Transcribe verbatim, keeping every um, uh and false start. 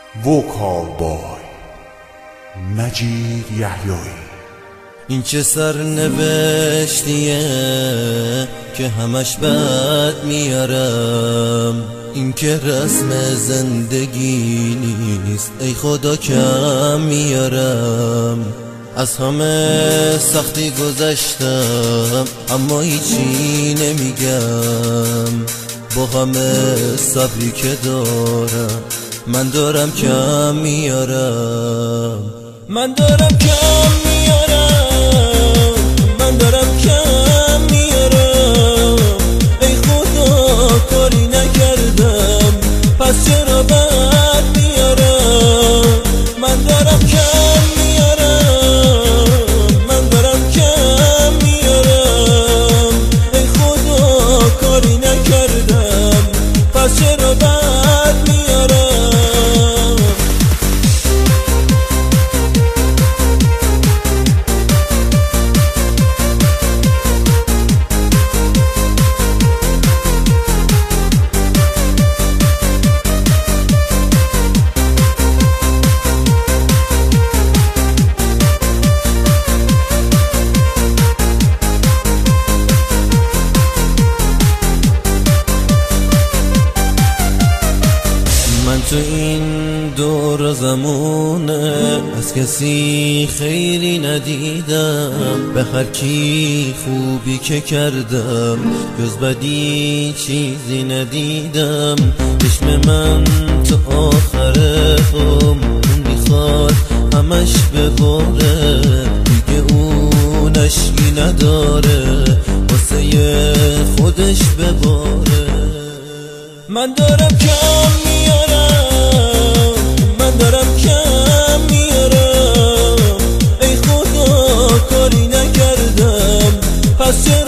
وکال بای مجید یحیایی. این چه سرنوشتیه که همش بد میارم، این که رسم زندگی نیست ای خدا کم میارم. از همه سختی گذشتم اما هیچی نمیگم، با همه صبری که دارم من دارم کم میارم. من دارم کم میارم، من دارم کم میارم. ای خدا کاری نکردم پس چرا بد میارم. من دارم کم میارم، من دارم کم میارم. ای خدا کاری نکردم پس چرا بد میارم. تو این دور زمونه از کسی خیلی ندیدم، به هر کی خوبی که کردم جز بدی چیزی ندیدم. چشم من تو آخر عمر میخواد همش بباره، دیگه اون اشکی نداره واسه خودش بباره. من دارم کم میارم، من دارم کم میارم. ای خدا کاری نکردم پس